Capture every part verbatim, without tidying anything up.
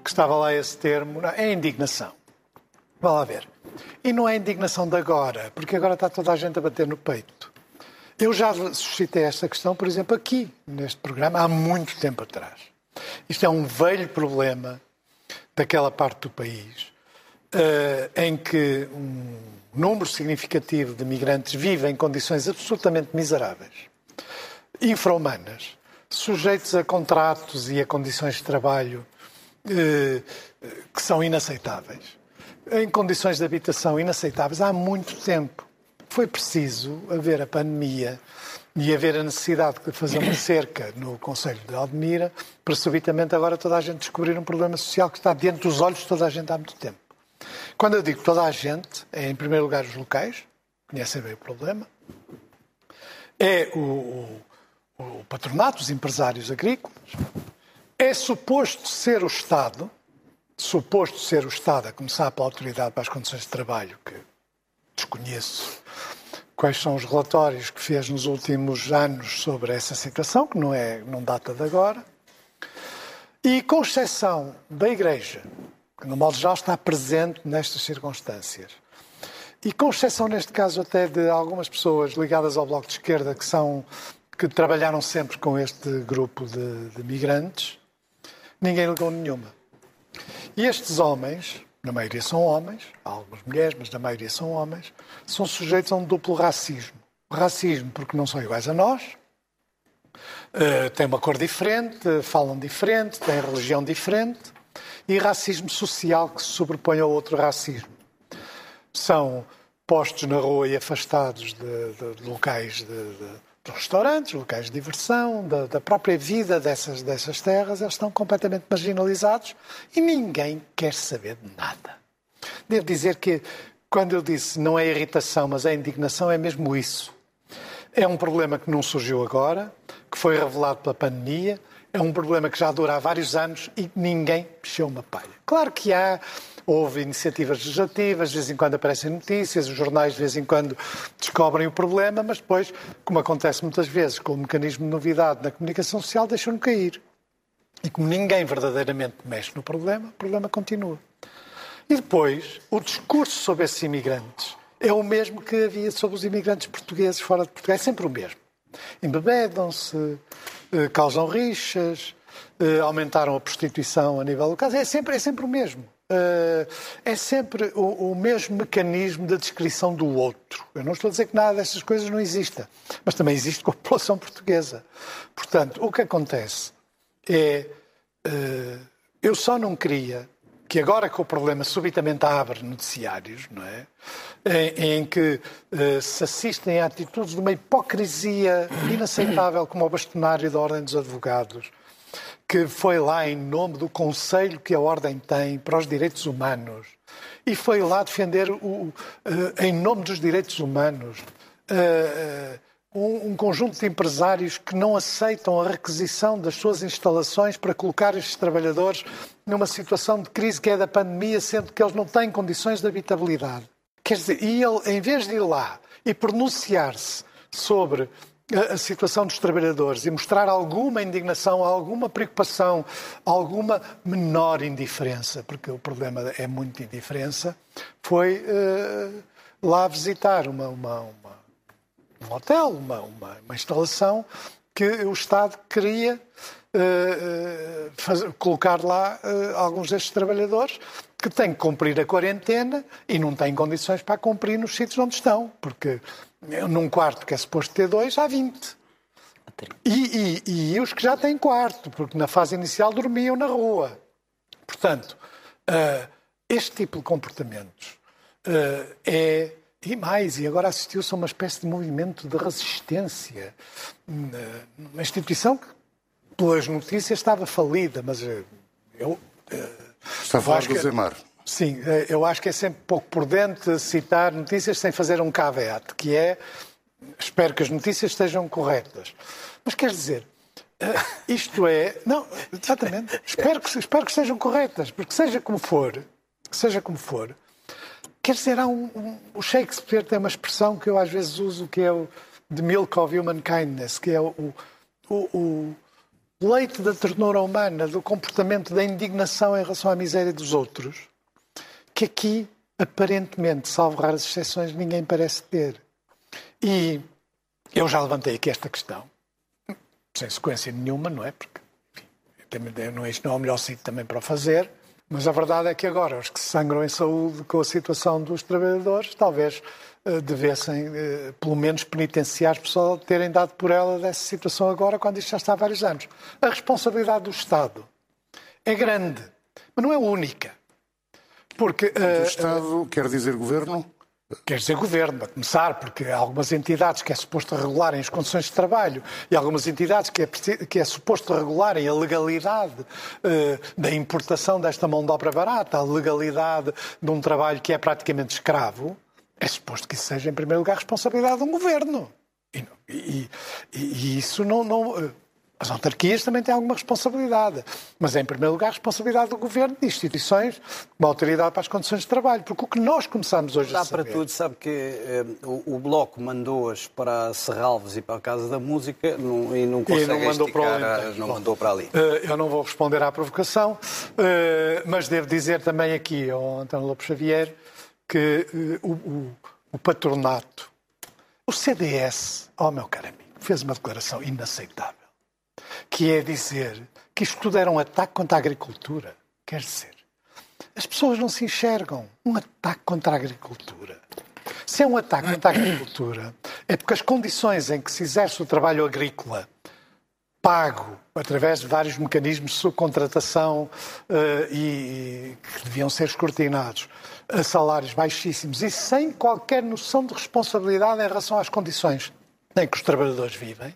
que estava lá esse termo, não, é indignação. Vá lá ver. E não é indignação de agora, porque agora está toda a gente a bater no peito. Eu já suscitei esta questão, por exemplo, aqui, neste programa, há muito tempo atrás. Isto é um velho problema daquela parte do país, uh, em que um número significativo de migrantes vive em condições absolutamente miseráveis, infra-humanas, sujeitos a contratos e a condições de trabalho uh, que são inaceitáveis, em condições de habitação inaceitáveis há muito tempo. Foi preciso haver a pandemia e haver a necessidade de fazer uma cerca no Conselho de Odmira para subitamente agora toda a gente descobrir um problema social que está diante dos olhos de toda a gente há muito tempo. Quando eu digo toda a gente, é em primeiro lugar os locais, conhecem bem o problema, é o, o, o patronato, os empresários agrícolas, é suposto ser o Estado, suposto ser o Estado, a começar pela Autoridade para as Condições de Trabalho, que desconheço quais são os relatórios que fez nos últimos anos sobre essa situação, que não, é, não data de agora, e com exceção da Igreja, que no modo geral está presente nestas circunstâncias, e com exceção neste caso até de algumas pessoas ligadas ao Bloco de Esquerda que, são, que trabalharam sempre com este grupo de, de migrantes, ninguém ligou nenhuma. E estes homens, na maioria são homens, há algumas mulheres, mas na maioria são homens, são sujeitos a um duplo racismo. Racismo porque não são iguais a nós, uh, têm uma cor diferente, falam diferente, têm religião diferente, e racismo social que se sobrepõe ao outro racismo. São postos na rua e afastados de, de, de locais de, de de restaurantes, locais de diversão, da, da própria vida dessas, dessas terras, eles estão completamente marginalizados e ninguém quer saber de nada. Devo dizer que, quando eu disse não é irritação, mas é indignação, é mesmo isso. É um problema que não surgiu agora, que foi revelado pela pandemia, é um problema que já dura há vários anos e ninguém mexeu uma palha. Claro que há... Houve iniciativas legislativas, de vez em quando aparecem notícias, os jornais de vez em quando descobrem o problema, mas depois, como acontece muitas vezes com o mecanismo de novidade na comunicação social, deixam-no cair. E como ninguém verdadeiramente mexe no problema, o problema continua. E depois, o discurso sobre esses imigrantes é o mesmo que havia sobre os imigrantes portugueses fora de Portugal. É sempre o mesmo. Embebedam-se, causam rixas, aumentaram a prostituição a nível local. É sempre, é sempre o mesmo. Uh, é sempre o, o mesmo mecanismo da descrição do outro. Eu não estou a dizer que nada dessas coisas não exista, mas também existe com a população portuguesa. Portanto, o que acontece é... Uh, eu só não queria que agora que o problema subitamente abre noticiários, não é? Em, em que uh, se assistem a atitudes de uma hipocrisia inaceitável como o bastonário da Ordem dos Advogados, que foi lá em nome do conselho que a Ordem tem para os direitos humanos e foi lá defender, o, uh, em nome dos direitos humanos, uh, um, um conjunto de empresários que não aceitam a requisição das suas instalações para colocar estes trabalhadores numa situação de crise que é da pandemia, sendo que eles não têm condições de habitabilidade. Quer dizer, e ele, em vez de ir lá e pronunciar-se sobre a situação dos trabalhadores e mostrar alguma indignação, alguma preocupação, alguma menor indiferença, porque o problema é muita indiferença, foi uh, lá visitar uma, uma, uma, um hotel, uma, uma, uma instalação que o Estado queria uh, fazer, colocar lá uh, alguns destes trabalhadores que têm que cumprir a quarentena e não têm condições para cumprir nos sítios onde estão, porque num quarto que é suposto ter dois, há vinte. E, e, e os que já têm quarto, porque na fase inicial dormiam na rua. Portanto, uh, este tipo de comportamentos uh, é... E mais, e agora assistiu-se a uma espécie de movimento de resistência. Uma instituição que, pelas notícias, estava falida, mas eu... Uh, Está a falar do Zemar. Sim, eu acho que é sempre pouco prudente citar notícias sem fazer um caveat, que é, espero que as notícias estejam corretas. Mas quer dizer, isto é... Não, exatamente. Espero que, espero que estejam corretas, porque seja como for, seja como for, quer dizer, há um, um, o Shakespeare tem uma expressão que eu às vezes uso, que é o The Milk of Human Kindness, que é o, o, o, leite da ternura humana, do comportamento da indignação em relação à miséria dos outros, que aqui, aparentemente, salvo raras exceções, ninguém parece ter. E eu já levantei aqui esta questão, sem sequência nenhuma, não é? Porque, enfim, não é, isto não é o melhor sítio também para o fazer, mas a verdade é que agora os que se sangram em saúde com a situação dos trabalhadores, talvez uh, devessem, uh, pelo menos, penitenciar por só terem dado por ela dessa situação agora, quando isto já está há vários anos. A responsabilidade do Estado é grande, mas não é única. Porque, uh, do Estado uh, quer dizer governo? Quer dizer governo, para começar, porque há algumas entidades que é suposto regularem as condições de trabalho e algumas entidades que é, que é suposto regularem a legalidade uh, da importação desta mão de obra barata, a legalidade de um trabalho que é praticamente escravo, é suposto que isso seja, em primeiro lugar, responsabilidade de um governo. E, e, e, e isso não... não uh, As autarquias também têm alguma responsabilidade, mas é, em primeiro lugar, a responsabilidade do governo, de instituições, uma autoridade para as condições de trabalho, porque o que nós começamos hoje Dá a saber... para tudo, sabe que eh, o, o Bloco mandou-as para Serralves e para a Casa da Música não, e não consegue não mandou esticar, para ali, não mandou para ali. Eu não vou responder à provocação, mas devo dizer também aqui ao António Lopes Xavier que o, o, o patronato, o C D S, oh meu caro amigo, fez uma declaração inaceitável, que é dizer que isto tudo era um ataque contra a agricultura. Quer dizer, as pessoas não se enxergam. Um ataque contra a agricultura. Se é um ataque contra a agricultura, é porque as condições em que se exerce o trabalho agrícola, pago através de vários mecanismos de subcontratação uh, e, e que deviam ser escrutinados, a salários baixíssimos e sem qualquer noção de responsabilidade em relação às condições em que os trabalhadores vivem,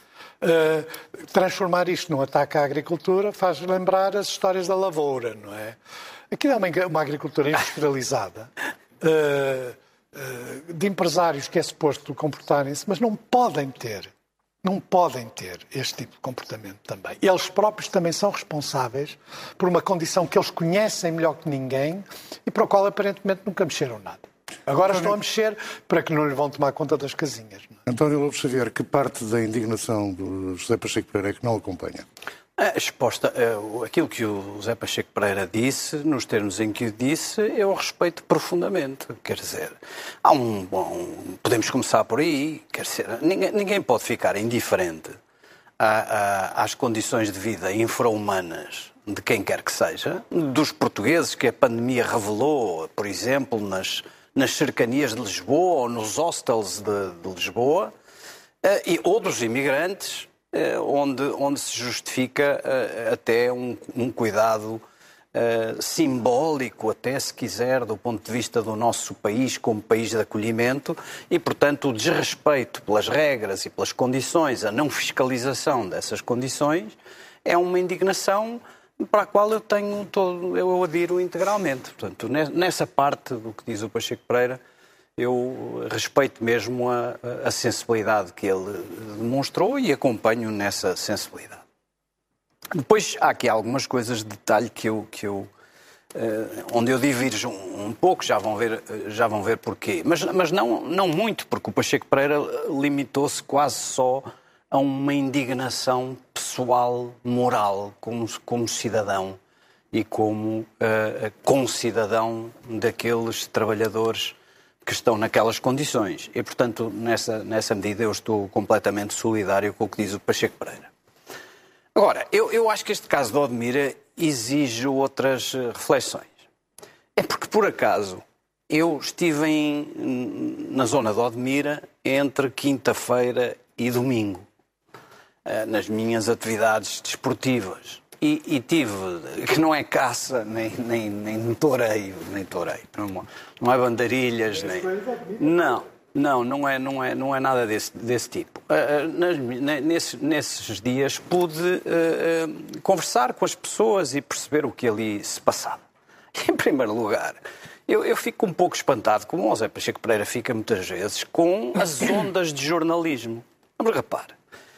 Uh, transformar isto num ataque à agricultura faz lembrar as histórias da lavoura, não é? Aquilo é uma, uma agricultura industrializada, uh, uh, de empresários que é suposto comportarem-se, mas não podem ter, não podem ter este tipo de comportamento também. Eles próprios também são responsáveis por uma condição que eles conhecem melhor que ninguém e para a qual aparentemente nunca mexeram nada. Agora António... estão a mexer para que não lhe vão tomar conta das casinhas. Não é? António Lopes Xavier, que parte da indignação do José Pacheco Pereira é que não acompanha? A exposta, aquilo que o José Pacheco Pereira disse, nos termos em que o disse, eu respeito profundamente. Quer dizer, há um bom... Podemos começar por aí. Quer dizer, ninguém, ninguém pode ficar indiferente a, a, às condições de vida infra-humanas de quem quer que seja, dos portugueses que a pandemia revelou, por exemplo, nas... nas cercanias de Lisboa ou nos hostels de, de Lisboa, uh, e outros imigrantes, uh, onde, onde se justifica uh, até um, um cuidado uh, simbólico, até se quiser, do ponto de vista do nosso país como país de acolhimento, e, portanto, o desrespeito pelas regras e pelas condições, a não fiscalização dessas condições, é uma indignação para a qual eu tenho todo, eu adiro integralmente. Portanto, nessa parte do que diz o Pacheco Pereira, eu respeito mesmo a, a sensibilidade que ele demonstrou e acompanho nessa sensibilidade. Depois há aqui algumas coisas de detalhe que eu, que eu onde eu divirjo um, um pouco, já vão ver, já vão ver porquê. Mas, mas não, não muito, porque o Pacheco Pereira limitou-se quase só a uma indignação pessoal, moral, como, como cidadão e como uh, concidadão daqueles trabalhadores que estão naquelas condições. E, portanto, nessa, nessa medida eu estou completamente solidário com o que diz o Pacheco Pereira. Agora, eu, eu acho que este caso de Odmira exige outras reflexões. É porque, por acaso, eu estive em, na zona de Odmira entre quinta-feira e domingo, nas minhas atividades desportivas. E, e tive, que não é caça, nem, nem, nem toureio, nem toureio, não, não é bandarilhas, nem... Não, não, não é, não é, não é nada desse, desse tipo. Uh, nas, nesses, nesses dias pude uh, uh, conversar com as pessoas e perceber o que ali se passava. E, em primeiro lugar, eu, eu fico um pouco espantado, como o José Pacheco Pereira fica muitas vezes, com as ondas de jornalismo. Mas repare,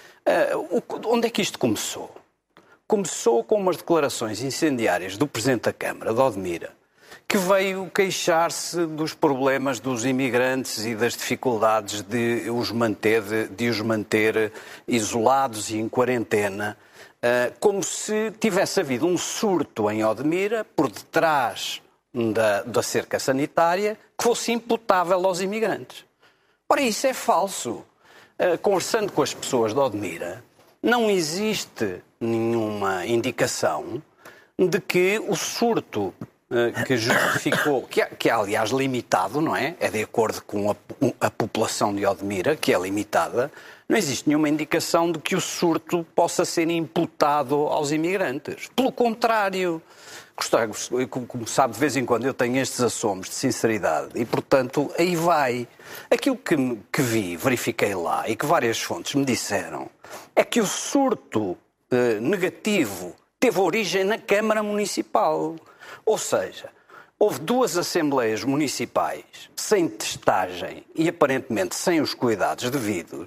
uh, onde é que isto começou? Começou com umas declarações incendiárias do Presidente da Câmara, de Odmira, que veio queixar-se dos problemas dos imigrantes e das dificuldades de os manter, de, de os manter isolados e em quarentena, como se tivesse havido um surto em Odmira, por detrás da, da cerca sanitária, que fosse imputável aos imigrantes. Ora, isso é falso. Conversando com as pessoas de Odmira, não existe nenhuma indicação de que o surto que justificou, que é, que é aliás limitado, não é? É de acordo com a, a população de Odmira, que é limitada, não existe nenhuma indicação de que o surto possa ser imputado aos imigrantes. Pelo contrário, como sabe, de vez em quando eu tenho estes assomos de sinceridade e, portanto, aí vai. Aquilo que, que vi, verifiquei lá e que várias fontes me disseram é que o surto eh, negativo teve origem na Câmara Municipal. Ou seja, houve duas assembleias municipais sem testagem e aparentemente sem os cuidados devidos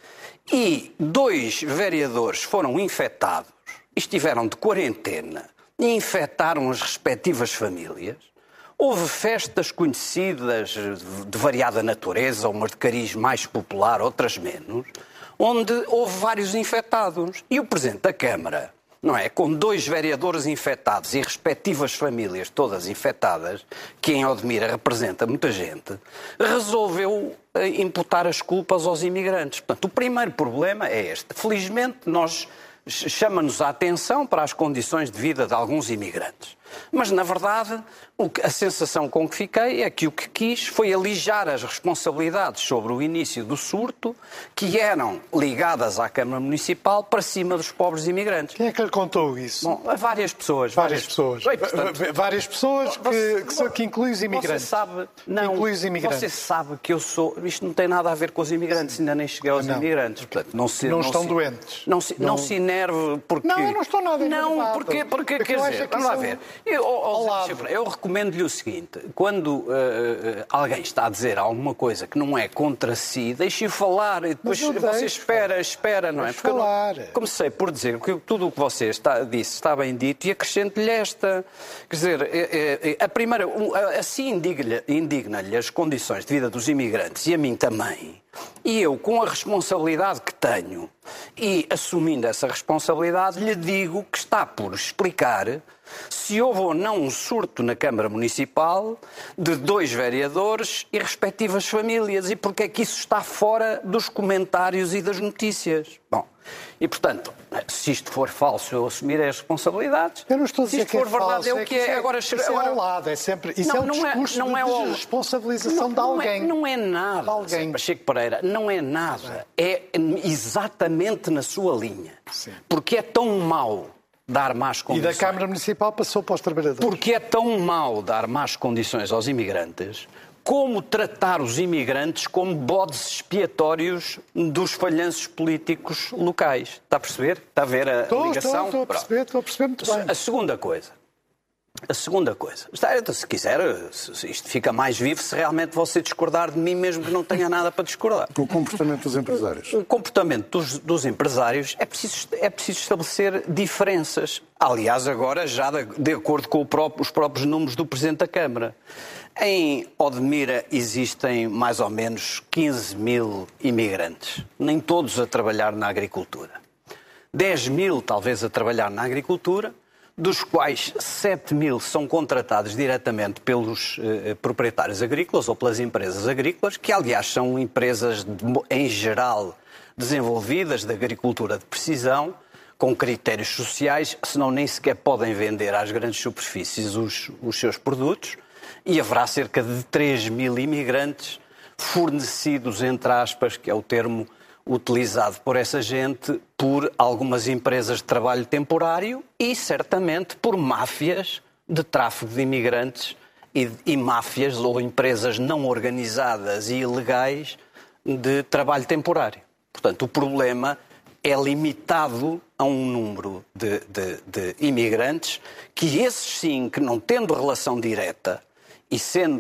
e dois vereadores foram infectados, estiveram de quarentena e infectaram as respectivas famílias. Houve festas conhecidas de variada natureza, umas de cariz mais popular, outras menos, onde houve vários infectados. E o Presidente da Câmara, não é, com dois vereadores infectados e respectivas famílias todas infectadas, que em Odmira representa muita gente, resolveu imputar as culpas aos imigrantes. Portanto, o primeiro problema é este. Felizmente, nós chama-nos a atenção para as condições de vida de alguns imigrantes. Mas, na verdade, a sensação com que fiquei é que o que quis foi alijar as responsabilidades sobre o início do surto, que eram ligadas à Câmara Municipal, para cima dos pobres imigrantes. Quem é que lhe contou isso? Bom, a várias pessoas. Várias, várias pessoas. Bem, portanto, várias pessoas que, você, que, que incluem os imigrantes. Você sabe, não, inclui os imigrantes. Você sabe que eu sou... Isto não tem nada a ver com os imigrantes, ainda nem cheguei aos não. imigrantes. Portanto, não, se, não, não estão se, doentes. Não se, não. não se enerve porque... Não, eu não estou nada enervado. Não, porque, porque, porque quer dizer, vamos lá ver. Eu, oh, oh, eu recomendo-lhe o seguinte, quando uh, uh, alguém está a dizer alguma coisa que não é contra si, deixe-o falar e depois você deixo, espera, espera, não é? Porque falar. Eu não, comecei por dizer que tudo o que você está, disse está bem dito e acrescento-lhe esta. Quer dizer, é, é, a primeira, assim indigna-lhe indigna as condições de vida dos imigrantes e a mim também. E eu, com a responsabilidade que tenho e assumindo essa responsabilidade, lhe digo que está por explicar se houve ou não um surto na Câmara Municipal de dois vereadores e respectivas famílias e porque é que isso está fora dos comentários e das notícias. Bom, e portanto, se isto for falso, eu assumirei as responsabilidades. Eu não estou a dizer se isto que for é verdade, falso, é o que é. é Agora, isso agora... é ao lado, é sempre... Isso não, é um não discurso é, não é de ao... responsabilização não, de alguém. Não é, não é nada, de alguém. Pacheco Pereira, não é nada. É exatamente na sua linha. Sim. Porque é tão mau dar más condições. E da Câmara Municipal passou para os trabalhadores. Porque é tão mau dar más condições aos imigrantes, como tratar os imigrantes como bodes expiatórios dos falhanços políticos locais. Está a perceber? Está a ver a estou, ligação? Estou, estou a perceber, estou a perceber muito bem. A segunda coisa. A segunda coisa, se quiser, isto fica mais vivo se realmente você discordar de mim, mesmo que não tenha nada para discordar. O comportamento dos empresários. O comportamento dos, dos empresários é preciso, é preciso estabelecer diferenças. Aliás, agora já de, de acordo com próprio, os próprios números do Presidente da Câmara. Em Odmira existem mais ou menos quinze mil imigrantes, nem todos a trabalhar na agricultura. dez mil talvez a trabalhar na agricultura, dos quais sete mil são contratados diretamente pelos eh, proprietários agrícolas ou pelas empresas agrícolas, que aliás são empresas de, em geral desenvolvidas de agricultura de precisão, com critérios sociais, senão nem sequer podem vender às grandes superfícies os, os seus produtos, e haverá cerca de três mil imigrantes fornecidos, entre aspas, que é o termo utilizado por essa gente, por algumas empresas de trabalho temporário e, certamente, por máfias de tráfico de imigrantes e, e máfias ou empresas não organizadas e ilegais de trabalho temporário. Portanto, o problema é limitado a um número de, de, de imigrantes que esses sim, que não tendo relação direta e sendo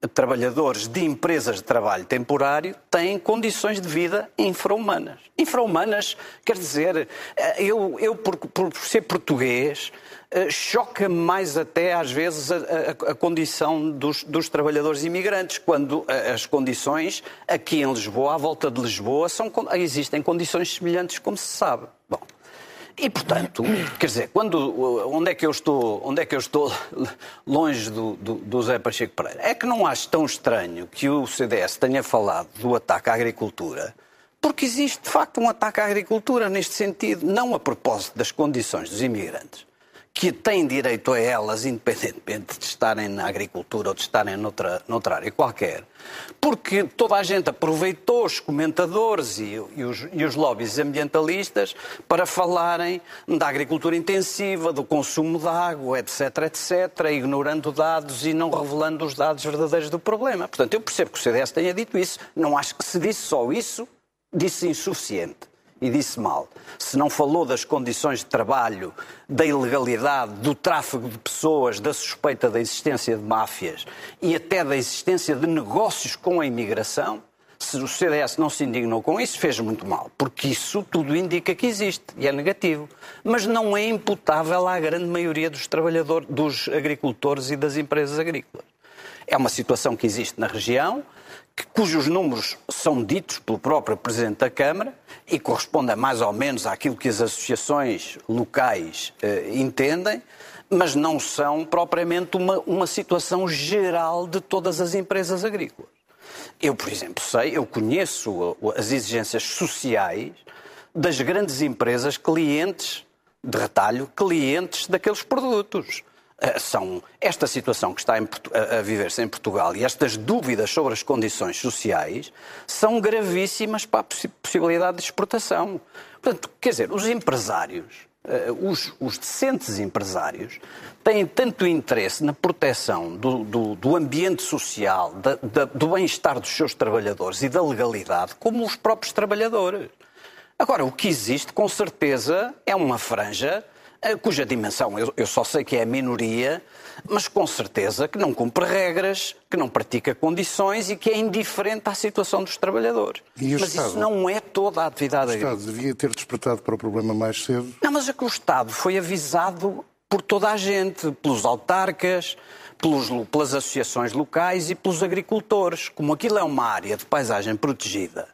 trabalhadores de empresas de trabalho temporário têm condições de vida infra-humanas. Infra-humanas, quer dizer, eu, eu por, por ser português, choca-me mais até às vezes a, a, a condição dos, dos trabalhadores imigrantes, quando as condições aqui em Lisboa, à volta de Lisboa, são, existem condições semelhantes, como se sabe. Bom, e, portanto, quer dizer, quando, onde, é que eu estou, onde é que eu estou longe do, do, do José Pacheco Pereira? É que não acho tão estranho que o C D S tenha falado do ataque à agricultura, porque existe, de facto, um ataque à agricultura neste sentido, não a propósito das condições dos imigrantes, que têm direito a elas, independentemente de estarem na agricultura ou de estarem noutra, noutra área qualquer, porque toda a gente aproveitou os comentadores e, e, os, e os lobbies ambientalistas para falarem da agricultura intensiva, do consumo de água, etc, etcétera, ignorando dados e não revelando os dados verdadeiros do problema. Portanto, eu percebo que o C D S tenha dito isso, não acho que se disse só isso, disse insuficiente. E disse mal. Se não falou das condições de trabalho, da ilegalidade, do tráfico de pessoas, da suspeita da existência de máfias e até da existência de negócios com a imigração, se o C D S não se indignou com isso, fez muito mal. Porque isso tudo indica que existe e é negativo. Mas não é imputável à grande maioria dos trabalhadores, dos agricultores e das empresas agrícolas. É uma situação que existe na região, que, cujos números são ditos pelo próprio Presidente da Câmara e correspondem mais ou menos àquilo que as associações locais eh, entendem, mas não são propriamente uma, uma situação geral de todas as empresas agrícolas. Eu, por exemplo, sei, eu conheço as exigências sociais das grandes empresas clientes de retalho, clientes daqueles produtos. São esta situação que está a viver-se em Portugal e estas dúvidas sobre as condições sociais são gravíssimas para a possibilidade de exportação. Portanto, quer dizer, os empresários, os, os decentes empresários, têm tanto interesse na proteção do, do, do ambiente social, da, da, do bem-estar dos seus trabalhadores e da legalidade, como os próprios trabalhadores. Agora, o que existe, com certeza, é uma franja cuja dimensão eu, eu só sei que é a minoria, mas com certeza que não cumpre regras, que não pratica condições e que é indiferente à situação dos trabalhadores. Mas Estado, isso não é toda a atividade agrícola. O Estado devia ter despertado para o problema mais cedo. Não, mas é que o Estado foi avisado por toda a gente, pelos autarcas, pelos, pelas associações locais e pelos agricultores. Como aquilo é uma área de paisagem protegida,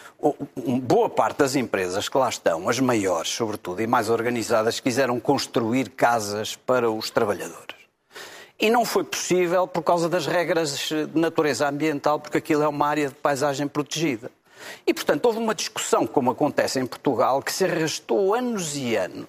boa parte das empresas que lá estão, as maiores sobretudo e mais organizadas, quiseram construir casas para os trabalhadores. E não foi possível por causa das regras de natureza ambiental, porque aquilo é uma área de paisagem protegida. E, portanto, houve uma discussão, como acontece em Portugal, que se arrastou anos e anos,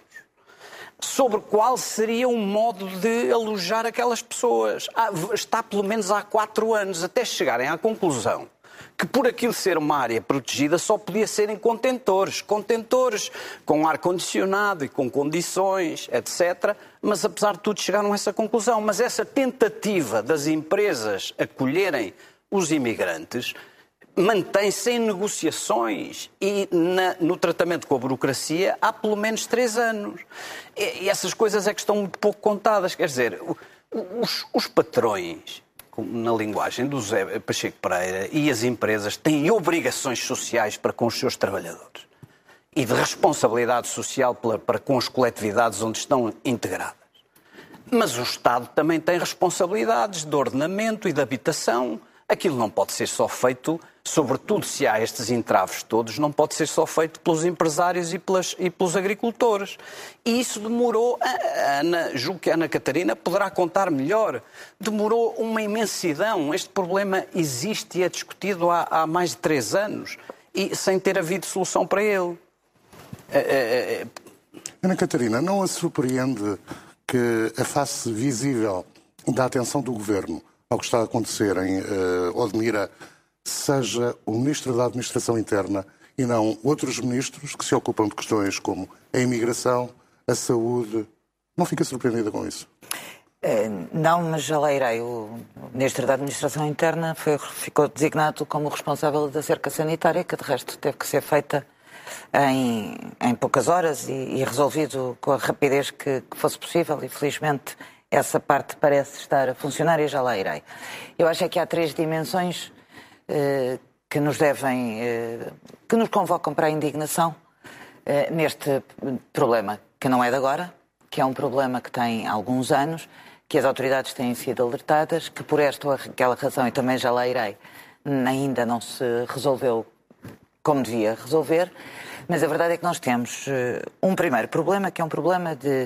sobre qual seria o modo de alojar aquelas pessoas. Está pelo menos há quatro anos, até chegarem à conclusão que por aquilo ser uma área protegida só podia ser em contentores, contentores com ar-condicionado e com condições, etcétera. Mas, apesar de tudo, chegaram a essa conclusão. Mas essa tentativa das empresas acolherem os imigrantes mantém-se em negociações e na, no tratamento com a burocracia há pelo menos três anos. E, e essas coisas é que estão muito pouco contadas. Quer dizer, os, os patrões, na linguagem do José Pacheco Pereira, e as empresas têm obrigações sociais para com os seus trabalhadores e de responsabilidade social para, para com as coletividades onde estão integradas. Mas o Estado também tem responsabilidades de ordenamento e de habitação. Aquilo não pode ser só feito, sobretudo se há estes entraves todos, não pode ser só feito pelos empresários e, pelas, e pelos agricultores. E isso demorou, a Ana, julgo que a Ana Catarina poderá contar melhor, demorou uma imensidão. Este problema existe e é discutido há, há mais de três anos e sem ter havido solução para ele. É, é... Ana Catarina, não a surpreende que a face visível da atenção do Governo ao que está a acontecer em uh, Odmira seja o Ministro da Administração Interna e não outros ministros que se ocupam de questões como a imigração, a saúde? Não fica surpreendida com isso? Não, mas já lá irei. O Ministro da Administração Interna foi, ficou designado como responsável da cerca sanitária, que de resto teve que ser feita em, em poucas horas e, e resolvido com a rapidez que, que fosse possível e felizmente essa parte parece estar a funcionar e já lá irei. Eu acho é que há três dimensões eh, que nos devem, eh, que nos convocam para a indignação eh, neste problema, que não é de agora, que é um problema que tem alguns anos, que as autoridades têm sido alertadas, que por esta ou aquela razão, e também já lá irei, ainda não se resolveu como devia resolver, mas a verdade é que nós temos uh, um primeiro problema, que é um problema de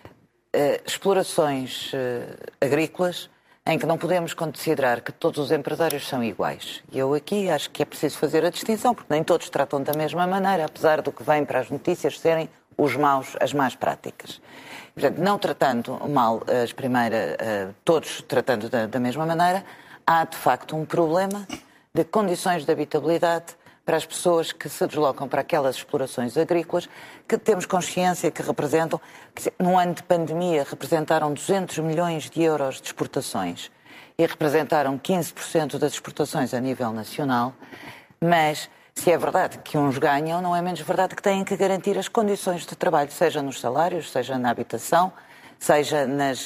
uh, explorações uh, agrícolas, em que não podemos considerar que todos os empresários são iguais. E eu aqui acho que é preciso fazer a distinção, porque nem todos tratam da mesma maneira, apesar do que vem para as notícias serem os maus, as más práticas. Portanto, não tratando mal as primeiras, uh, todos tratando da, da mesma maneira, há de facto um problema de condições de habitabilidade para as pessoas que se deslocam para aquelas explorações agrícolas, que temos consciência que representam, que num ano de pandemia representaram duzentos milhões de euros de exportações e representaram quinze por cento das exportações a nível nacional, mas se é verdade que uns ganham, não é menos verdade que têm que garantir as condições de trabalho, seja nos salários, seja na habitação, seja nas,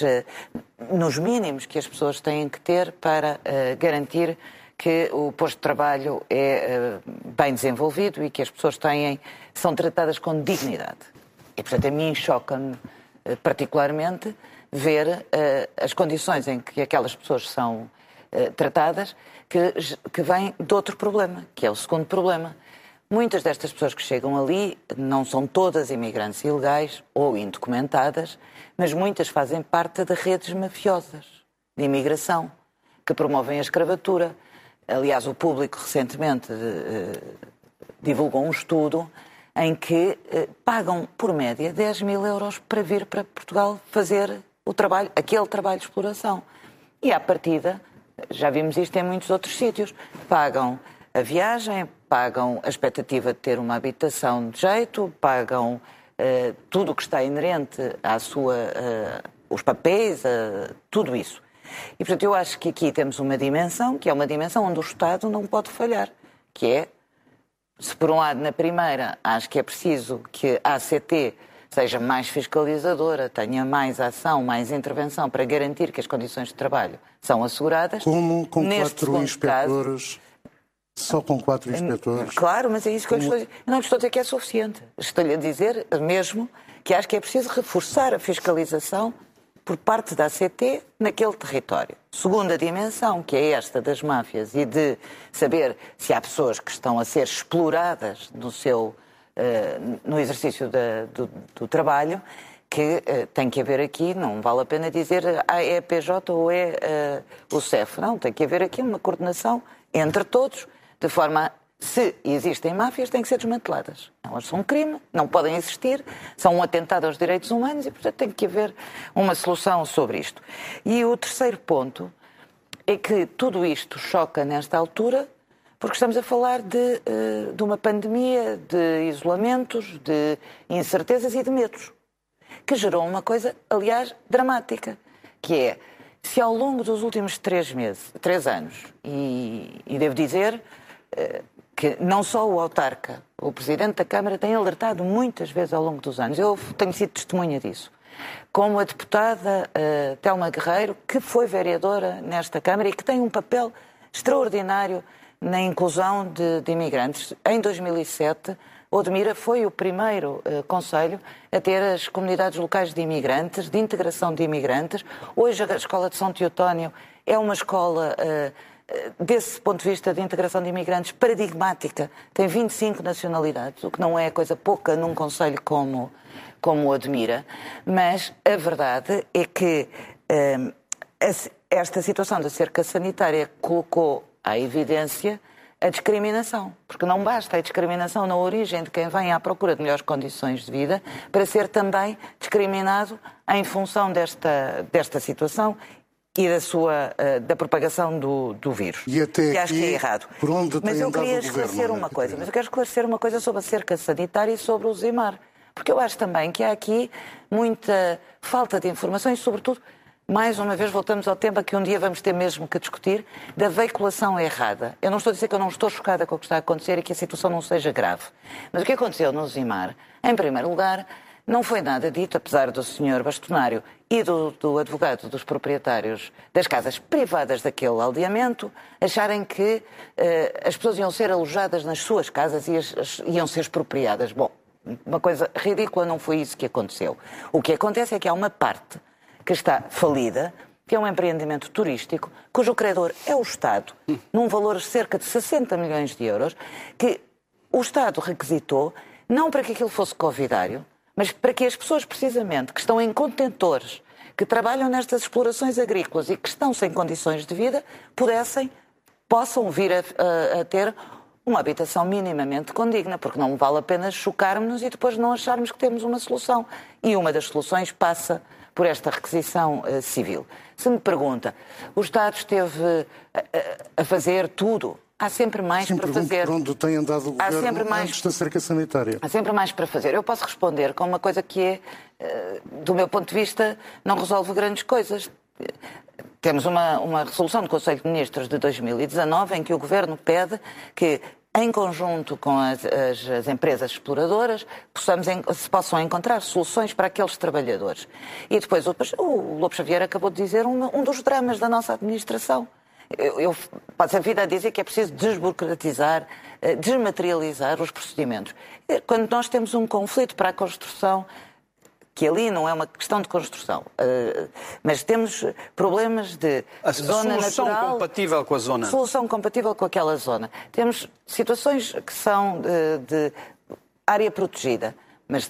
nos mínimos que as pessoas têm que ter para uh, garantir que o posto de trabalho é uh, bem desenvolvido e que as pessoas têm, são tratadas com dignidade. E, portanto, a mim choca-me uh, particularmente ver uh, as condições em que aquelas pessoas são uh, tratadas, que, que vêm de outro problema, que é o segundo problema. Muitas destas pessoas que chegam ali não são todas imigrantes ilegais ou indocumentadas, mas muitas fazem parte de redes mafiosas de imigração, que promovem a escravatura. Aliás, o Público recentemente eh, divulgou um estudo em que eh, pagam, por média, dez mil euros para vir para Portugal fazer o trabalho, aquele trabalho de exploração. E, à partida, já vimos isto em muitos outros sítios, pagam a viagem, pagam a expectativa de ter uma habitação de jeito, pagam eh, tudo o que está inerente à sua, eh, os papéis, eh, tudo isso. E, portanto, eu acho que aqui temos uma dimensão, que é uma dimensão onde o Estado não pode falhar, que é, se por um lado, na primeira, acho que é preciso que a A C T seja mais fiscalizadora, tenha mais ação, mais intervenção para garantir que as condições de trabalho são asseguradas. Como com quatro inspectores, só com quatro inspectores? Claro, mas é isso que eu estou a dizer. Eu não estou a dizer que é suficiente. Estou-lhe a dizer mesmo que acho que é preciso reforçar a fiscalização por parte da A C T naquele território. Segunda dimensão, que é esta das máfias e de saber se há pessoas que estão a ser exploradas no, seu, uh, no exercício da, do, do trabalho, que uh, tem que haver aqui, não vale a pena dizer ah, é a P J ou é uh, o C E F, não, tem que haver aqui uma coordenação entre todos, de forma a, se existem máfias, têm que ser desmanteladas. Elas são um crime, não podem existir, são um atentado aos direitos humanos e, portanto, tem que haver uma solução sobre isto. E o terceiro ponto é que tudo isto choca nesta altura porque estamos a falar de, de uma pandemia, de isolamentos, de incertezas e de medos, que gerou uma coisa, aliás, dramática, que é, se ao longo dos últimos três meses, três anos, e, e devo dizer que não só o autarca, o Presidente da Câmara tem alertado muitas vezes ao longo dos anos, eu tenho sido testemunha disso, como a deputada uh, Telma Guerreiro, que foi vereadora nesta Câmara e que tem um papel extraordinário na inclusão de, de imigrantes. Em dois mil e sete, Odmira foi o primeiro uh, concelho a ter as comunidades locais de imigrantes, de integração de imigrantes. Hoje a Escola de São Teotónio é uma escola... Uh, desse ponto de vista de integração de imigrantes, paradigmática, tem vinte e cinco nacionalidades, o que não é coisa pouca num concelho como, como o Odmira, mas a verdade é que hum, esta situação da cerca sanitária colocou à evidência a discriminação, porque não basta a discriminação na origem de quem vem à procura de melhores condições de vida para ser também discriminado em função desta, desta situação e da sua da propagação do, do vírus. E até que acho aqui, que é errado. Por onde mas eu queria esclarecer uma coisa, mas eu quero esclarecer uma coisa sobre a cerca sanitária e sobre o Zimar, porque eu acho também que há aqui muita falta de informação e, sobretudo, mais uma vez voltamos ao tema que um dia vamos ter mesmo que discutir, da veiculação errada. Eu não estou a dizer que eu não estou chocada com o que está a acontecer e que a situação não seja grave. Mas o que aconteceu no Zimar, em primeiro lugar, não foi nada dito, apesar do senhor Bastonário e do, do advogado dos proprietários das casas privadas daquele aldeamento acharem que uh, as pessoas iam ser alojadas nas suas casas e as, as, iam ser expropriadas. Bom, uma coisa ridícula, não foi isso que aconteceu. O que acontece é que há uma parte que está falida, que é um empreendimento turístico, cujo credor é o Estado, num valor de cerca de sessenta milhões de euros, que o Estado requisitou, não para que aquilo fosse covidário, mas para que as pessoas, precisamente, que estão em contentores, que trabalham nestas explorações agrícolas e que estão sem condições de vida, pudessem, possam vir a, a, a ter uma habitação minimamente condigna, porque não vale a pena chocarmos-nos e depois não acharmos que temos uma solução. E uma das soluções passa por esta requisição uh, civil. Se me pergunta, o Estado esteve uh, a fazer tudo. Há sempre mais Sim, para fazer. Por onde tem andado o governo sempre mais... antes da cerca sanitária. Há sempre mais para fazer. Eu posso responder com uma coisa que é, uh, do meu ponto de vista, não resolve grandes coisas. Temos uma, uma resolução do Conselho de Ministros de dois mil e dezanove em que o Governo pede que, em conjunto com as, as, as empresas exploradoras, possamos, se possam encontrar soluções para aqueles trabalhadores. E depois o, o Lobo Xavier acabou de dizer um, um dos dramas da nossa administração. Eu, eu passo a vida a dizer que é preciso desburocratizar, desmaterializar os procedimentos. Quando nós temos um conflito para a construção, que ali não é uma questão de construção, uh, mas temos problemas de a zona solução natural... compatível com a zona. Solução compatível com aquela zona. Temos situações que são de, de área protegida, mas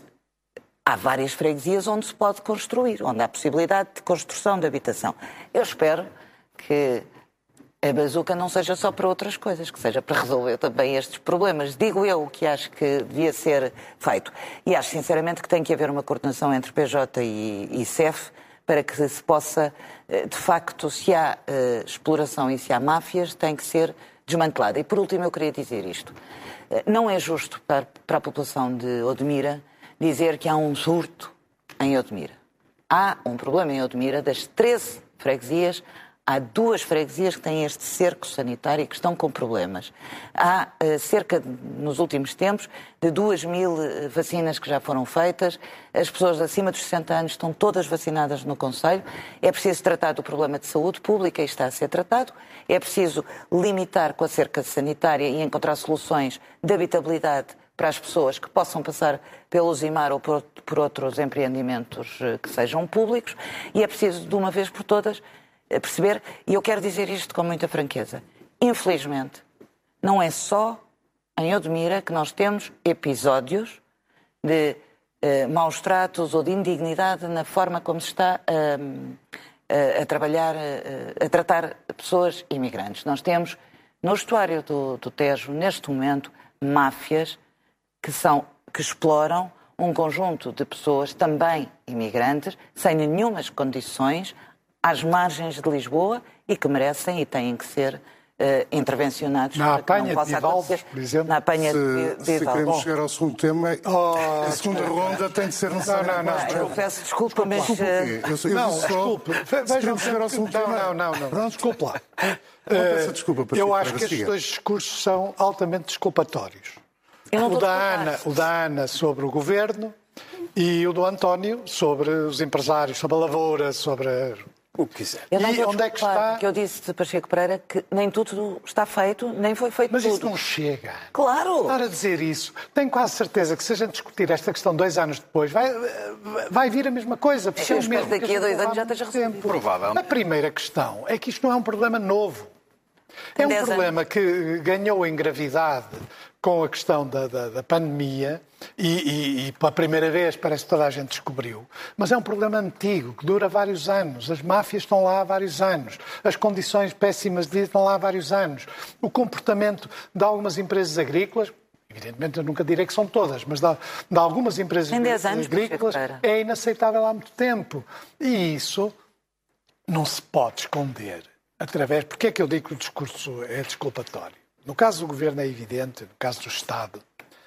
há várias freguesias onde se pode construir, onde há possibilidade de construção de habitação. Eu espero que a bazuca não seja só para outras coisas, que seja para resolver também estes problemas. Digo eu o que acho que devia ser feito. E acho sinceramente que tem que haver uma coordenação entre P J e, e C E F para que se possa, de facto, se há uh, exploração e se há máfias, tem que ser desmantelada. E por último eu queria dizer isto. Não é justo para, para a população de Odmira dizer que há um surto em Odmira. Há um problema em Odmira. Das treze freguesias, há duas freguesias que têm este cerco sanitário e que estão com problemas. Há uh, cerca, de, nos últimos tempos, de duas mil uh, vacinas que já foram feitas. As pessoas acima dos sessenta anos estão todas vacinadas no concelho. É preciso tratar do problema de saúde pública e está a ser tratado. É preciso limitar com a cerca sanitária e encontrar soluções de habitabilidade para as pessoas que possam passar pelo Zimar ou por, por outros empreendimentos uh, que sejam públicos. E é preciso, de uma vez por todas, perceber, e eu quero dizer isto com muita franqueza, infelizmente, não é só em Odmira que nós temos episódios de uh, maus tratos ou de indignidade na forma como se está uh, uh, a trabalhar, uh, a tratar pessoas imigrantes. Nós temos no estuário do, do Tejo, neste momento, máfias que, são, que exploram um conjunto de pessoas, também imigrantes, sem nenhumas condições, às margens de Lisboa e que merecem e têm que ser uh, intervencionados. Na apanha de Vivalves, por exemplo. Na apanha se, de, de se queremos chegar ao segundo tema, oh, a segunda desculpa. ronda tem de ser necessária. Não, não, não. Eu peço desculpa, mas... Desculpa, eu, eu não, só, desculpe. Se queremos chegar ao segundo não, tema... não, não, não. Pronto. Desculpe lá. Peço desculpa, uh, eu acho que estes dois discursos são altamente desculpatórios. O da, Ana, o da Ana sobre o governo e o do António sobre os empresários, sobre a lavoura, sobre... O que quiser. Eu não E vou onde é que está? Porque eu disse de Pacheco Pereira que nem tudo está feito, nem foi feito Mas tudo. isso não chega. Claro! Para dizer isso, tenho quase certeza que se a gente discutir esta questão dois anos depois, vai, vai vir a mesma coisa. Eu espero que daqui a dois anos já esteja resolvido. Provavelmente. A primeira questão é que isto não é um problema novo. É um problema que ganhou em gravidade com a questão da, da, da pandemia e, e, e pela primeira vez parece que toda a gente descobriu. Mas é um problema antigo, que dura vários anos. As máfias estão lá há vários anos. As condições péssimas de vida estão lá há vários anos. O comportamento de algumas empresas agrícolas, evidentemente eu nunca direi que são todas, mas de, de algumas empresas anos, agrícolas é inaceitável há muito tempo. E isso não se pode esconder. Através, porque é que eu digo que o discurso é desculpatório? No caso do Governo é evidente, no caso do Estado.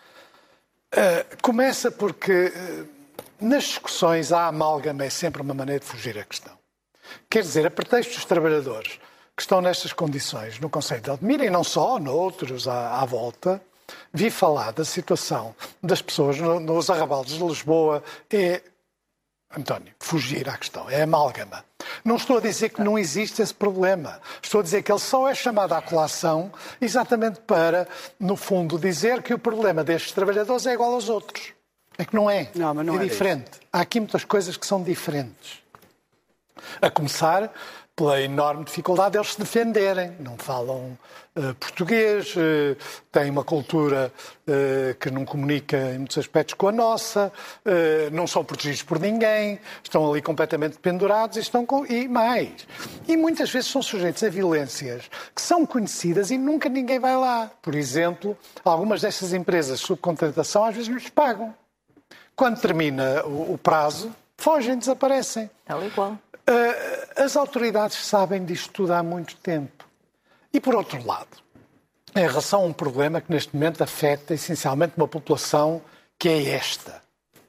Uh, começa porque uh, nas discussões a amálgama é sempre uma maneira de fugir à questão. Quer dizer, a pretexto dos trabalhadores que estão nestas condições no Concelho de Odmira, e não só, noutros à, à volta, vi falar da situação das pessoas nos arrabaldes de Lisboa é, António, fugir à questão, é amálgama. Não estou a dizer que não existe esse problema. Estou a dizer que ele só é chamado à colação exatamente para, no fundo, dizer que o problema destes trabalhadores é igual aos outros. É que não é. Não, mas não é diferente. Isso. Há aqui muitas coisas que são diferentes. A começar pela enorme dificuldade de eles se defenderem. Não falam uh, português, uh, têm uma cultura uh, que não comunica em muitos aspectos com a nossa, uh, não são protegidos por ninguém, estão ali completamente pendurados e, estão com... e mais. E muitas vezes são sujeitos a violências que são conhecidas e nunca ninguém vai lá. Por exemplo, algumas destas empresas de subcontratação às vezes não lhes pagam. Quando termina o, o prazo, fogem, desaparecem. Tal e qual. As autoridades sabem disto tudo há muito tempo. E, por outro lado, em relação a um problema que neste momento afeta essencialmente uma população que é esta.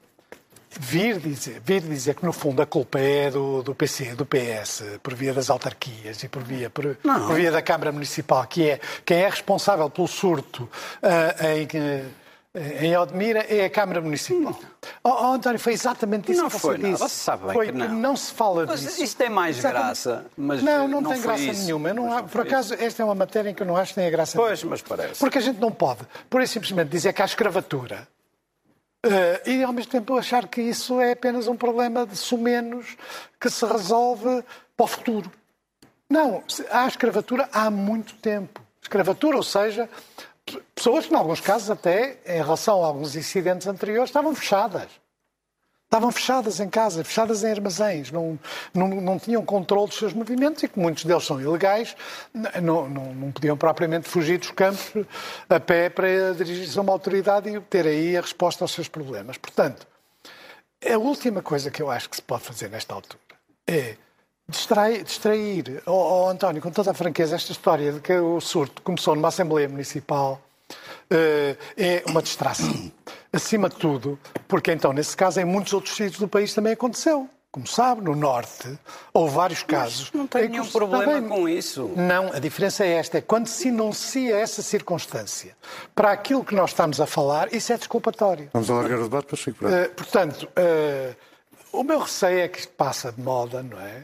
Vir dizer, vir dizer que, no fundo, a culpa é do, do P C, do P S, por via das autarquias e por via, por, por via da Câmara Municipal, que é quem é responsável pelo surto uh, em... Uh, Em Odmira é a Câmara Municipal. Oh, oh, António, foi exatamente isso não que foi você nada. disse. Você sabe bem foi que não. que não se fala mas disso. Isso tem mais exatamente. graça. Mas não, não, não tem foi graça isso. nenhuma. Eu não, não por acaso, isso. esta é uma matéria em que eu não acho que tenha graça pois, nenhuma. mas parece. Porque a gente não pode, por isso simplesmente, dizer que há escravatura uh, e, ao mesmo tempo, achar que isso é apenas um problema de sumenos que se resolve para o futuro. Não, há escravatura há muito tempo. Escravatura, ou seja... Pessoas que, em alguns casos, até em relação a alguns incidentes anteriores, estavam fechadas. Estavam fechadas em casa, fechadas em armazéns, não, não, não tinham controle dos seus movimentos e que muitos deles são ilegais, não, não, não podiam propriamente fugir dos campos a pé para dirigir-se a uma autoridade e obter aí a resposta aos seus problemas. Portanto, a última coisa que eu acho que se pode fazer nesta altura é distrair, distrair oh, oh, António, com toda a franqueza, esta história de que o surto começou numa Assembleia Municipal uh, é uma distração. Acima de tudo, porque então, nesse caso, em muitos outros sítios do país também aconteceu. Como sabe, no Norte, houve vários casos. Mas não tem nenhum problema também... com isso. Não, a diferença é esta, é quando se enuncia essa circunstância para aquilo que nós estamos a falar, isso é desculpatório. Vamos alargar o debate para Chico Pereira. Uh, portanto, uh, o meu receio é que isto passa de moda, não é?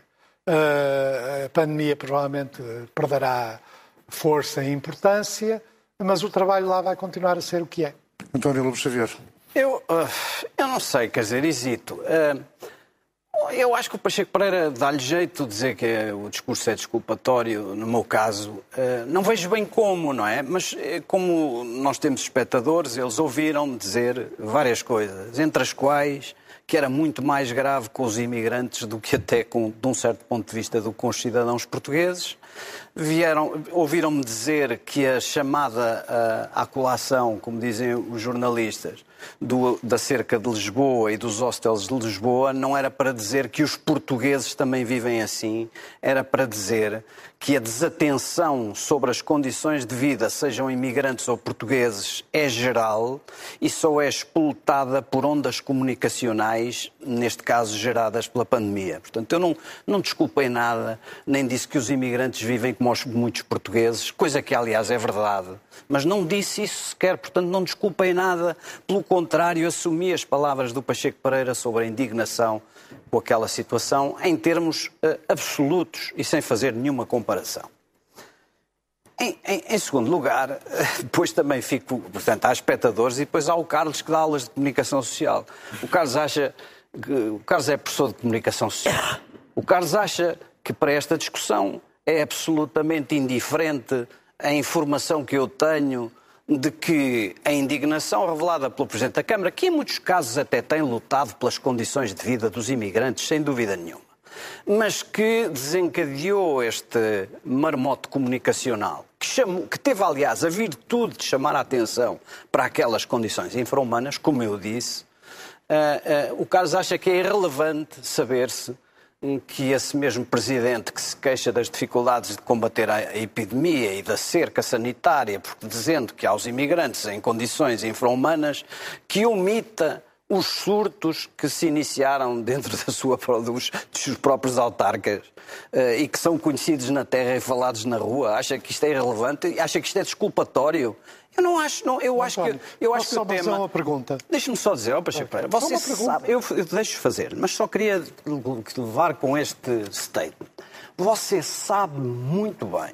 Uh, a pandemia provavelmente perderá força e importância, mas o trabalho lá vai continuar a ser o que é. António Lobo Xavier. Eu, uh, eu não sei, quer dizer, hesito. Uh, eu acho que o Pacheco Pereira dá-lhe jeito de dizer que é, o discurso é desculpatório, no meu caso. Uh, não vejo bem como, não é? Mas como nós temos espectadores, eles ouviram-me dizer várias coisas, entre as quais... que era muito mais grave com os imigrantes do que até, com, de um certo ponto de vista, do que com os cidadãos portugueses. Vieram, ouviram-me dizer que a chamada uh, à colação, como dizem os jornalistas, do, da cerca de Lisboa e dos hostels de Lisboa, não era para dizer que os portugueses também vivem assim, era para dizer que a desatenção sobre as condições de vida, sejam imigrantes ou portugueses, é geral e só é explotada por ondas comunicacionais, neste caso geradas pela pandemia. Portanto, eu não, não desculpei nada, nem disse que os imigrantes vivem como os, muitos portugueses, coisa que, aliás, é verdade. Mas não disse isso sequer, portanto, não desculpei nada. Pelo contrário, assumi as palavras do Pacheco Pereira sobre a indignação com aquela situação em termos uh, absolutos e sem fazer nenhuma comparação. Em, em, em segundo lugar, uh, depois também fico, portanto, há espectadores e depois há o Carlos que dá aulas de comunicação social. O Carlos acha que, o Carlos é professor de comunicação social. O Carlos acha que para esta discussão é absolutamente indiferente a informação que eu tenho de que a indignação revelada pelo Presidente da Câmara, que em muitos casos até tem lutado pelas condições de vida dos imigrantes, sem dúvida nenhuma, mas que desencadeou este marmote comunicacional, que, chamou, que teve, aliás, a virtude de chamar a atenção para aquelas condições infra-humanas, como eu disse, uh, uh, o Carlos acha que é irrelevante saber-se que esse mesmo Presidente que se queixa das dificuldades de combater a epidemia e da cerca sanitária, porque dizendo que há os imigrantes em condições infra-humanas, que omita os surtos que se iniciaram dentro da sua, dos, dos seus próprios autarcas uh, e que são conhecidos na terra e falados na rua? Acha que isto é irrelevante? Acha que isto é desculpatório? Eu não acho, não. Eu acho que, eu acho que o tema... uma pergunta. Deixe-me só dizer, ó Pacheco Pereira, você sabe, eu, eu deixo fazer, mas só queria levar com este statement. Você sabe muito bem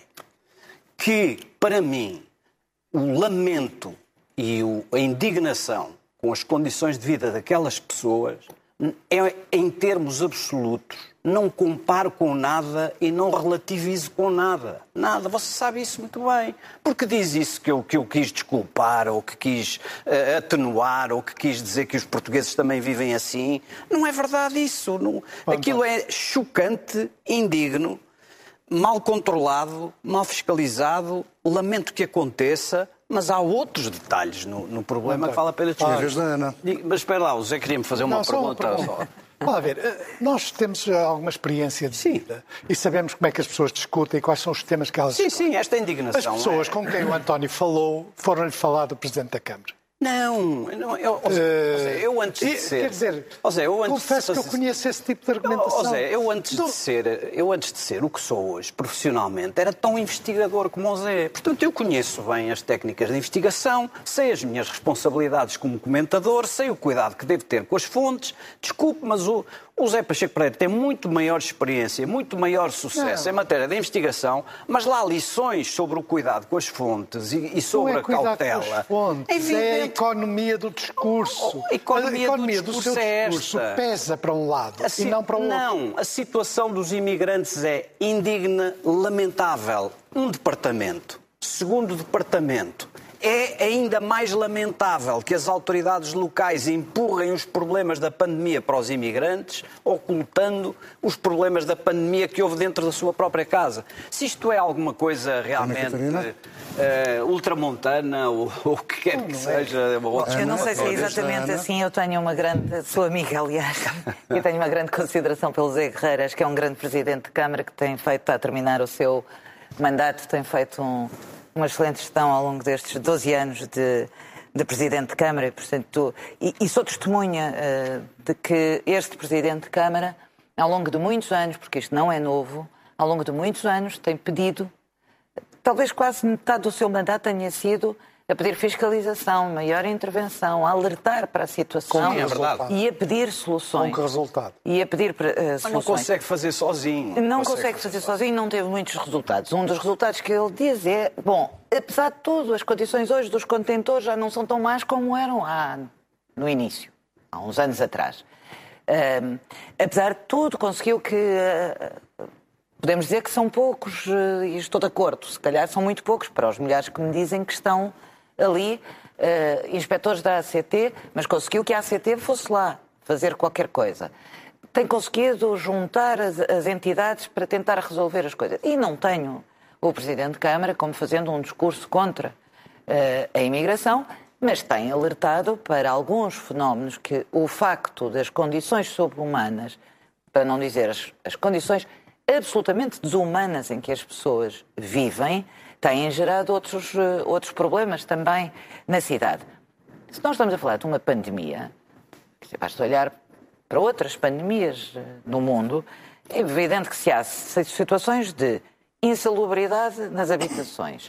que, para mim, o lamento e o, a indignação com as condições de vida daquelas pessoas, é, em termos absolutos, não comparo com nada e não relativizo com nada. Nada. Você sabe isso muito bem. Porque diz isso que eu, que eu quis desculpar, ou que quis uh, atenuar, ou que quis dizer que os portugueses também vivem assim. Não é verdade isso. Não... Aquilo é chocante, indigno, mal controlado, mal fiscalizado. Lamento que aconteça. Mas há outros detalhes no, no problema que vale a pena discutir. Ana. Mas espera lá, o Zé queria-me fazer uma Não, pergunta. Uma pergunta. Vamos ver, nós temos alguma experiência de sim. vida e sabemos como é que as pessoas discutem e quais são os temas que elas Sim, discutem. sim, esta indignação. As pessoas é... com quem o António falou foram-lhe falar do Presidente da Câmara. Não, não eu, ou seja, eu antes de ser... Quer dizer, ou seja, eu antes confesso de... que eu conheço esse tipo de argumentação. Ou seja, eu antes, então... de ser, eu antes de ser o que sou hoje, profissionalmente, era tão investigador como o Zé. Portanto, eu conheço bem as técnicas de investigação, sei as minhas responsabilidades como comentador, sei o cuidado que devo ter com as fontes. Desculpe, mas o, o Zé Pacheco Pereira tem muito maior experiência, muito maior sucesso não. em matéria de investigação, mas lá lições sobre o cuidado com as fontes e, e sobre não é a cautela. Com as fontes, é evidente. É a economia do discurso. A economia, a economia do, do discurso seu é discurso esta. pesa para um lado Si... e não para o outro. Não, a situação dos imigrantes é indigna, lamentável. Um departamento, segundo departamento, é ainda mais lamentável que as autoridades locais empurrem os problemas da pandemia para os imigrantes, ocultando os problemas da pandemia que houve dentro da sua própria casa. Se isto é alguma coisa realmente uh, ultramontana ou o que quer que seja... Eu não sei se é exatamente assim. Eu tenho uma grande... Sou amiga, aliás, e tenho uma grande consideração pelo Zé Guerreiras, que é um grande presidente de Câmara que tem feito, está a terminar o seu mandato, tem feito um... uma excelente gestão ao longo destes doze anos de, de Presidente de Câmara. E, portanto, e, e sou testemunha uh, de que este Presidente de Câmara, ao longo de muitos anos, porque isto não é novo, ao longo de muitos anos tem pedido, talvez quase metade do seu mandato tenha sido a pedir fiscalização, maior intervenção, a alertar para a situação. Sim, é verdade. E a pedir soluções. Com que resultado? E a pedir uh, soluções. Mas não consegue fazer sozinho. Não consegue, consegue fazer, fazer sozinho, não teve muitos resultados. Um dos resultados que ele diz é, bom, apesar de tudo, as condições hoje dos contentores já não são tão más como eram há, no início, há uns anos atrás. Um, apesar de tudo, conseguiu que... Uh, podemos dizer que são poucos, uh, e estou de acordo, se calhar são muito poucos para os milhares que me dizem que estão ali, uh, inspectores da A C T, mas conseguiu que a A C T fosse lá fazer qualquer coisa. Tem conseguido juntar as, as entidades para tentar resolver as coisas. E não tenho o Presidente de Câmara como fazendo um discurso contra uh, a imigração, mas tem alertado para alguns fenómenos que o facto das condições sobre-humanas, para não dizer as, as condições absolutamente desumanas em que as pessoas vivem, têm gerado outros, outros problemas também na cidade. Se nós estamos a falar de uma pandemia, basta olhar para outras pandemias no mundo, é evidente que se há situações de insalubridade nas habitações,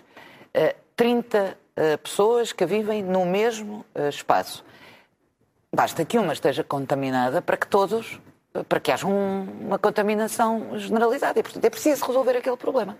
trinta pessoas que vivem no mesmo espaço. Basta que uma esteja contaminada para que todos, para que haja um, uma contaminação generalizada. E, portanto, é preciso resolver aquele problema.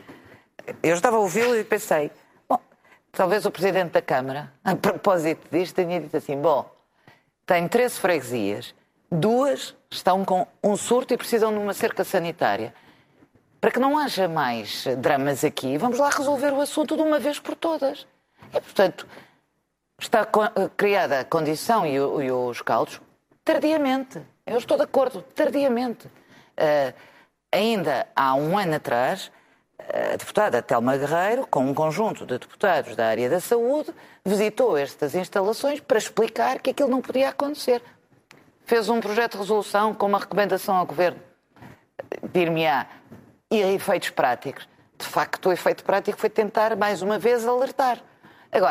Eu estava a ouvi-lo e pensei, bom, talvez o Presidente da Câmara, a propósito disto, tenha dito assim, bom, tem treze freguesias, duas estão com um surto e precisam de uma cerca sanitária. Para que não haja mais dramas aqui, vamos lá resolver o assunto de uma vez por todas. E, portanto, está criada a condição e, e os caldos tardiamente. Eu estou de acordo, tardiamente. Uh, ainda há um ano atrás, a deputada Telma Guerreiro, com um conjunto de deputados da área da saúde, visitou estas instalações para explicar que aquilo não podia acontecer. Fez um projeto de resolução com uma recomendação ao Governo. Dir-me-á, e a efeitos práticos. De facto, o efeito prático foi tentar, mais uma vez, alertar. Agora,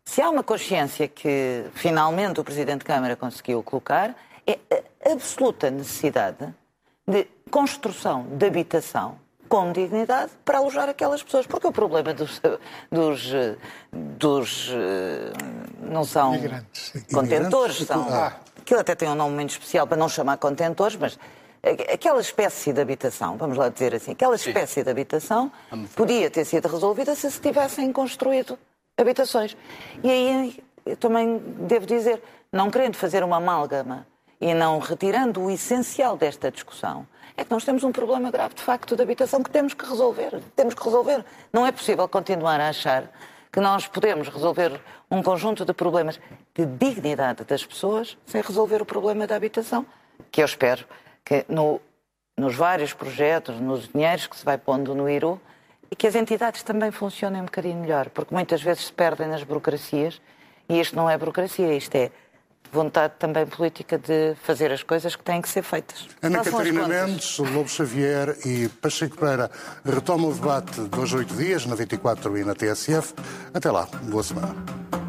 Se há uma consciência que finalmente o Presidente de Câmara conseguiu colocar, é a absoluta necessidade de construção de habitação com dignidade para alojar aquelas pessoas. Porque o problema dos, dos, dos não são Imigrantes. contentores, Imigrantes, são, ah. aquilo até tem um nome muito especial para não chamar contentores, mas aquela espécie de habitação, vamos lá dizer assim, aquela espécie Sim. de habitação podia ter sido resolvida se se tivessem construído habitações. E aí, eu também devo dizer, não querendo fazer uma amálgama e não retirando o essencial desta discussão, é que nós temos um problema grave, de facto, de habitação que temos que resolver. Temos que resolver. Não é possível continuar a achar que nós podemos resolver um conjunto de problemas de dignidade das pessoas sem resolver o problema da habitação, que eu espero que no, nos vários projetos, nos dinheiros que se vai pondo no I R U, e que as entidades também funcionem um bocadinho melhor, porque muitas vezes se perdem nas burocracias, e isto não é burocracia, isto é vontade também política de fazer as coisas que têm que ser feitas. Ana Catarina Mendes, Lobo Xavier e Pacheco Pereira retomam o debate de hoje a oito dias, na vinte e quatro e na T S F. Até lá, boa semana.